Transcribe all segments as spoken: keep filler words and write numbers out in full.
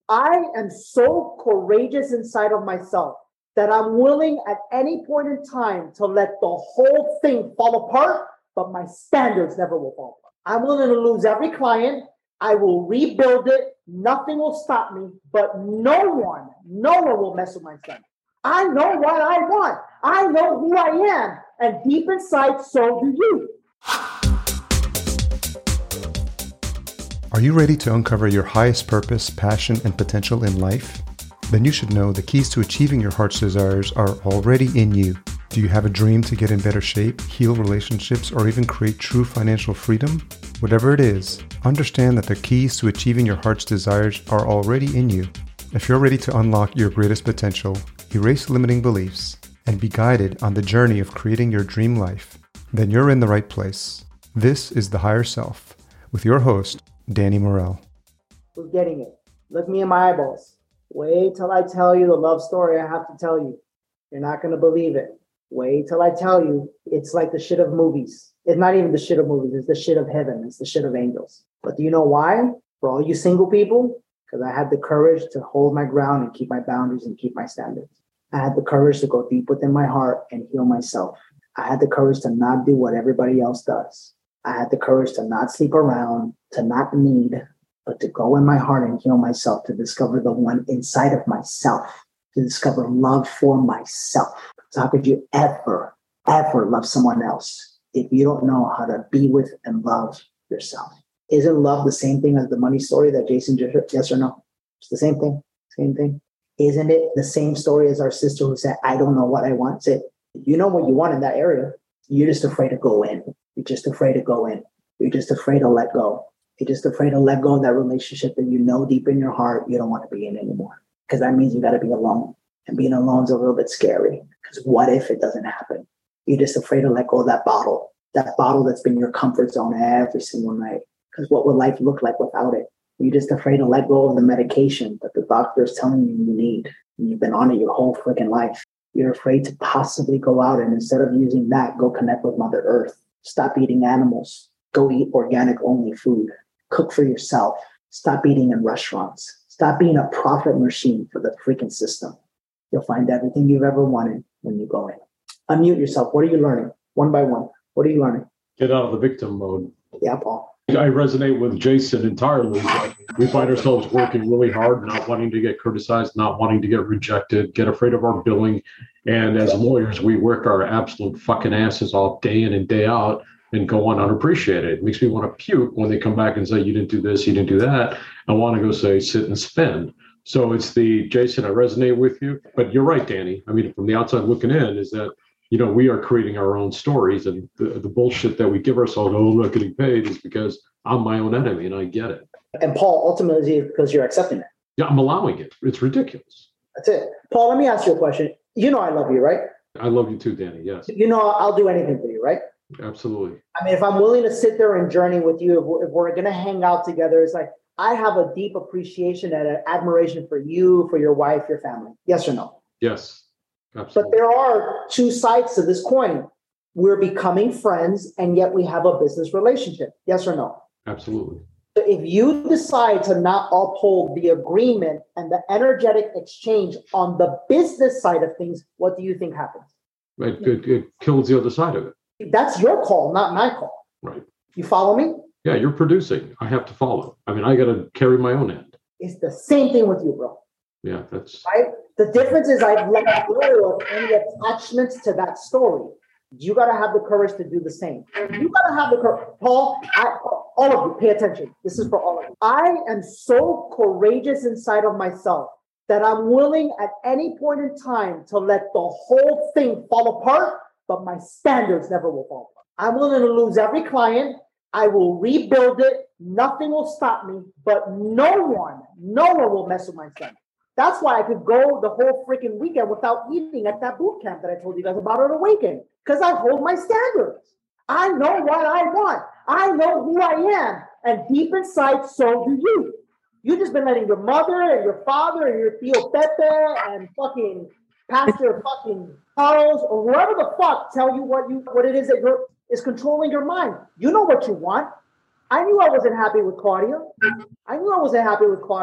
I am so courageous inside of myself that I'm willing at any point in time to let the whole thing fall apart, but my standards never will fall apart. I'm willing to lose every client. I will rebuild it. Nothing will stop me, but no one, no one will mess with my standards. I know what I want. I know who I am. And deep inside, so do you. Are you ready to uncover your highest purpose, passion, and potential in life? Then you should know the keys to achieving your heart's desires are already in you. Do you have a dream to get in better shape, heal relationships, or even create true financial freedom? Whatever it is, understand that the keys to achieving your heart's desires are already in you. If you're ready to unlock your greatest potential, erase limiting beliefs, and be guided on the journey of creating your dream life, then you're in the right place. This is The Higher Self with your host, Danny Morell. Who's getting it? Look me in my eyeballs. Wait till I tell you the love story I have to tell you. You're not going to believe it. Wait till I tell you. It's like the shit of movies. It's not even the shit of movies. It's the shit of heaven. It's the shit of angels. But do you know why? For all you single people, because I had the courage to hold my ground and keep my boundaries and keep my standards. I had the courage to go deep within my heart and heal myself. I had the courage to not do what everybody else does. I had the courage to not sleep around, to not need, but to go in my heart and heal myself, to discover the one inside of myself, to discover love for myself. So how could you ever, ever love someone else if you don't know how to be with and love yourself? Isn't love the same thing as the money story that Jason just heard? Yes or no? It's the same thing. Same thing. Isn't it the same story as our sister who said, I don't know what I want? Say, you know what you want in that area. You're just afraid to go in. You're just afraid to go in. You're just afraid to let go. You're just afraid to let go of that relationship that you know deep in your heart you don't want to be in anymore. Because that means you got to be alone. And being alone is a little bit scary. Because what if it doesn't happen? You're just afraid to let go of that bottle. That bottle that's been your comfort zone every single night. Because what would life look like without it? You're just afraid to let go of the medication that the doctor is telling you you need. And you've been on it your whole freaking life. You're afraid to possibly go out and instead of using that, go connect with Mother Earth. Stop eating animals. Go eat organic only food. Cook for yourself. Stop eating in restaurants. Stop being a profit machine for the freaking system. You'll find everything you've ever wanted when you go in. Unmute yourself. What are you learning? One by one. What are you learning? Get out of the victim mode. Yeah, Paul. I resonate with Jason entirely. We find ourselves working really hard, not wanting to get criticized, not wanting to get rejected, get afraid of our billing. And as lawyers, we work our absolute fucking asses off day in and day out and go on unappreciated. It makes me want to puke when they come back and say, you didn't do this, you didn't do that. I want to go say, sit and spend. So it's the, Jason, I resonate with you. But you're right, Danny. I mean, from the outside looking in is that, you know, we are creating our own stories, and the, the bullshit that we give ourselves, oh, I'm not getting paid, is because I'm my own enemy and I get it. And Paul, ultimately, it's because you're accepting it. Yeah, I'm allowing it. It's ridiculous. That's it. Paul, let me ask you a question. You know I love you, right? I love you too, Danny. Yes. You know I'll do anything for you, right? Absolutely. I mean, if I'm willing to sit there and journey with you, if we're, if we're going to hang out together, it's like I have a deep appreciation and an admiration for you, for your wife, your family. Yes or no? Yes. Absolutely. But there are two sides to this coin. We're becoming friends, and yet we have a business relationship. Yes or no? Absolutely. So if you decide to not uphold the agreement and the energetic exchange on the business side of things, what do you think happens? It, it, it kills the other side of it. That's your call, not my call. Right. You follow me? Yeah, you're producing. I have to follow. I mean, I got to carry my own end. It's the same thing with you, bro. Yeah, that's... Right? The difference is I've let go of any attachments to that story. You got to have the courage to do the same. You got to have the courage. Paul, I, all of you, pay attention. This is for all of you. I am so courageous inside of myself that I'm willing at any point in time to let the whole thing fall apart, but my standards never will fall apart. I'm willing to lose every client. I will rebuild it. Nothing will stop me, but no one, no one will mess with my standards. That's why I could go the whole freaking weekend without eating at that boot camp that I told you guys about at Awaken, because I hold my standards. I know what I want. I know who I am. And deep inside, so do you. You've just been letting your mother and your father and your Tío Pepe and fucking Pastor fucking Charles or whoever the fuck tell you what you what it is that you're is controlling your mind. You know what you want. I knew I wasn't happy with Claudia. I knew I wasn't happy with Claudia.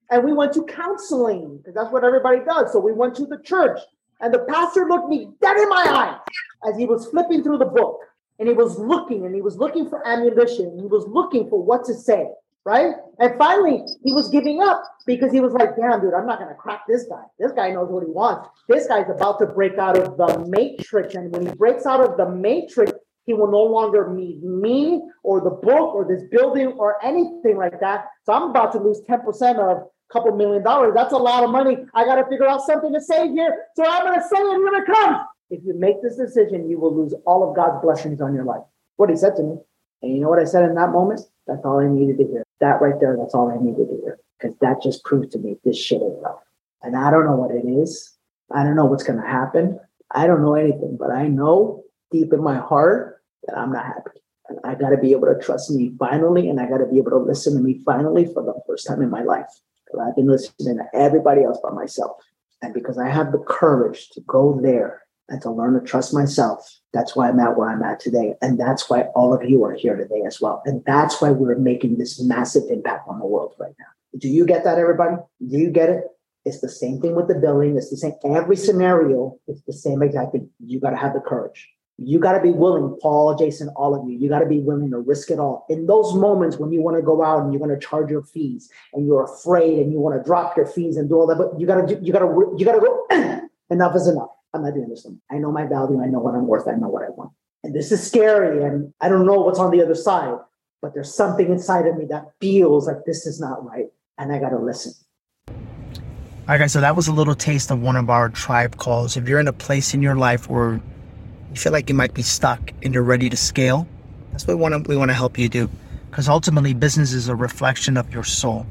And we went to counseling because that's what everybody does. So we went to the church and the pastor looked me dead in my eyes as he was flipping through the book. And he was looking and he was looking for ammunition. He was looking for what to say, right? And finally, he was giving up because he was like, damn, dude, I'm not going to crack this guy. This guy knows what he wants. This guy's about to break out of the matrix. And when he breaks out of the matrix, he will no longer need me or the book or this building or anything like that. So I'm about to lose ten percent of a couple million dollars. That's a lot of money. I got to figure out something to say here. So I'm going to say it when it comes. If you make this decision, you will lose all of God's blessings on your life. What he said to me. And you know what I said in that moment? That's all I needed to hear. That right there, that's all I needed to hear. Because that just proved to me this shit ain't love. And I don't know what it is. I don't know what's going to happen. I don't know anything. But I know deep in my heart that I'm not happy. And I got to be able to trust me finally. And I got to be able to listen to me finally for the first time in my life. Because I've been listening to everybody else but myself. And because I have the courage to go there and to learn to trust myself, that's why I'm at where I'm at today. And that's why all of you are here today as well. And that's why we're making this massive impact on the world right now. Do you get that, everybody? Do you get it? It's the same thing with the billing. It's the same. Every scenario, it's the same exact thing. You got to have the courage. You got to be willing, Paul, Jason, all of you, you got to be willing to risk it all. In those moments when you want to go out and you're going to charge your fees and you're afraid and you want to drop your fees and do all that, but you got to, you got to, you got to go, enough is enough. I'm not doing this anymore. I know my value. I know what I'm worth. I know what I want. And this is scary. And I don't know what's on the other side, but there's something inside of me that feels like this is not right. And I got to listen. All right, guys. So that was a little taste of one of our tribe calls. If you're in a place in your life where you feel like you might be stuck and you're ready to scale, that's what we want to, we want to help you do. Because ultimately, business is a reflection of your soul.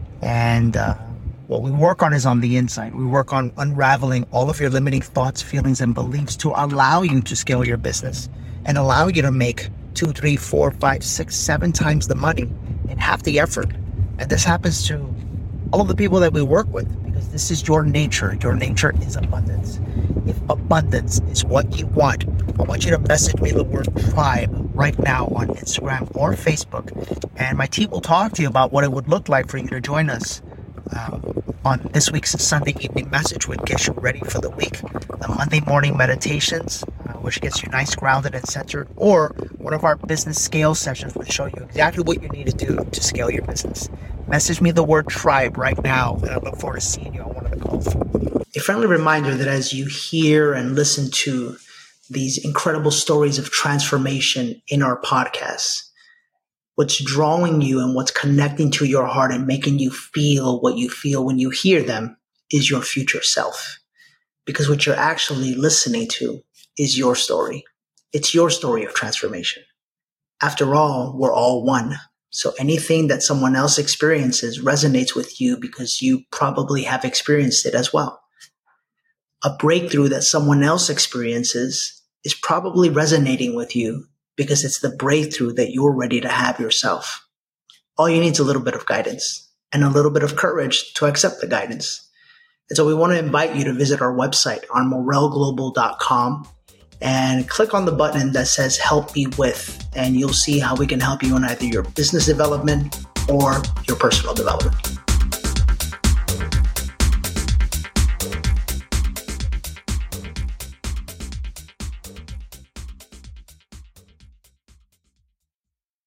And uh, what we work on is on the inside. We work on unraveling all of your limiting thoughts, feelings, and beliefs to allow you to scale your business and allow you to make two, three, four, five, six, seven times the money in half the effort. And this happens to all of the people that we work with because this is your nature. Your nature is abundance. If abundance is what you want, I want you to message me the word tribe right now on Instagram or Facebook. And my team will talk to you about what it would look like for you to join us Uh, on this week's Sunday evening message, which gets you ready for the week, the Monday morning meditations, uh, which gets you nice, grounded, and centered, or one of our business scale sessions, which show you exactly what you need to do to scale your business. Message me the word tribe right now, and I look forward to seeing you on one of the calls. A friendly reminder that as you hear and listen to these incredible stories of transformation in our podcasts, what's drawing you and what's connecting to your heart and making you feel what you feel when you hear them is your future self. Because what you're actually listening to is your story. It's your story of transformation. After all, we're all one. So anything that someone else experiences resonates with you because you probably have experienced it as well. A breakthrough that someone else experiences is probably resonating with you because it's the breakthrough that you're ready to have yourself. All you need is a little bit of guidance and a little bit of courage to accept the guidance. And so we want to invite you to visit our website on morel global dot com and click on the button that says Help Me With, and you'll see how we can help you in either your business development or your personal development.